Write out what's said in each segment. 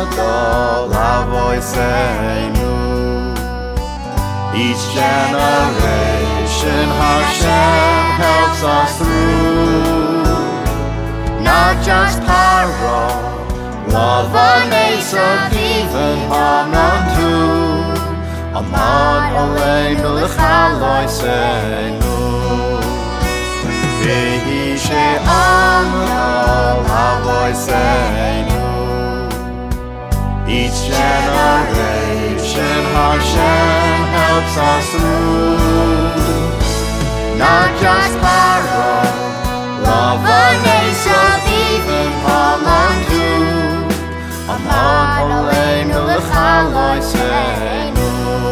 gadol avoseinu. Each generation Hashem helps us through. Not just Paro, love an Esav, even Haman too. Amad aleinu l'chaloseinu. Vehi she'amad avoseinu. Each generation Hashem helps us through. Not just Paro, love an Esav, even Haman too. Amad aleinu l'chaloseinu.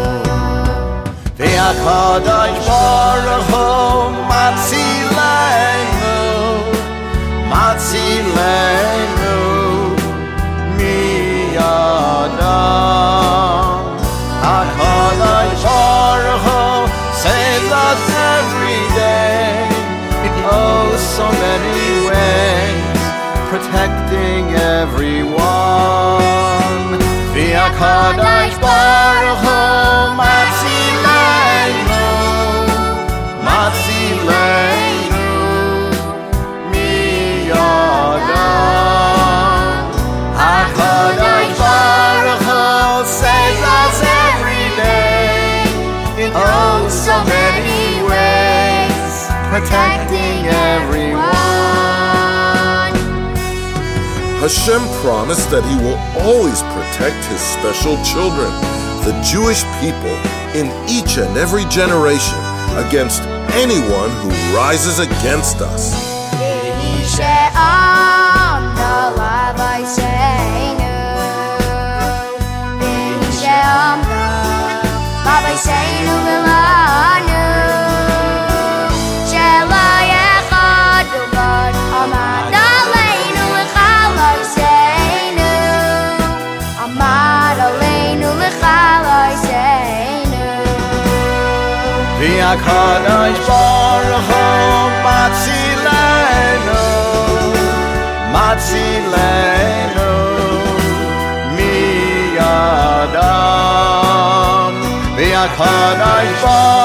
V'akadosh Baruch Hu matzilenu, matzilenu miyadam. Hakadosh Baruch Hu saves us every day in oh so many ways, protecting everyone. V'akadosh Baruch Hu matzilenu, matzilenu miyadam. Hakadosh Baruch Hu saves us every day in oh so many ways, protecting everyone. Hashem promised that He will always protect His special children, the Jewish people, in each and every generation against anyone who rises against us. V'akadosh Baruch Hu matzilenu, matzilenu miyadam. V'akadosh Baruch